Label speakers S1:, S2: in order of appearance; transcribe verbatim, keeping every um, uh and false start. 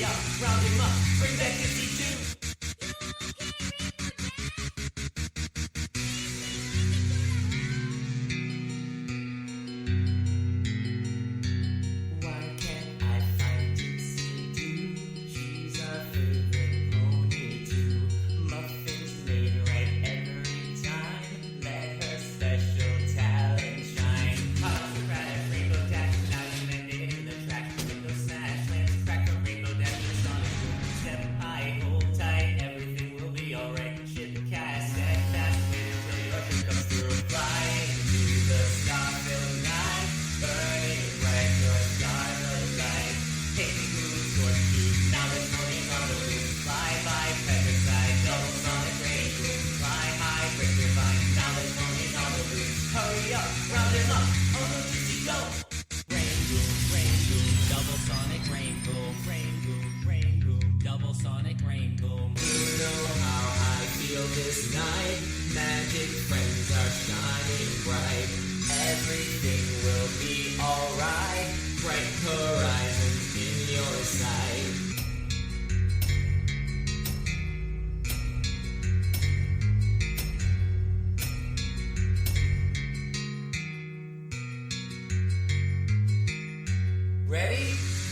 S1: up, round him up, bring back fifty-two. Why can't I find Dixie Doo? She's our favorite pony too. Muffins made right every time. Let her special talent shine. Hot to crash, rainbow dash, now you landed in the track. Window smash, lens crack, a rainbow dash, and sonic boom. Step high, hold tight, everything will be alright. Ship cast, set fast, wait until your ship comes through. Flying to the star-filled night, burning bright, your stars alight. Taking moves towards you, now there's morning on the loop. Fly by, petrified, double sonic range boom. Fly high, break your vine, now there's morning on the loop. Hurry up, round him up, on the Dixie go. Rain boom, rain boom, double sonic rain boom. Rain boom, rain boom, double sonic rain boom. You know how I feel this night. Magic friends are shining bright. Everything will be alright. Bright horizons in your sight. Ready?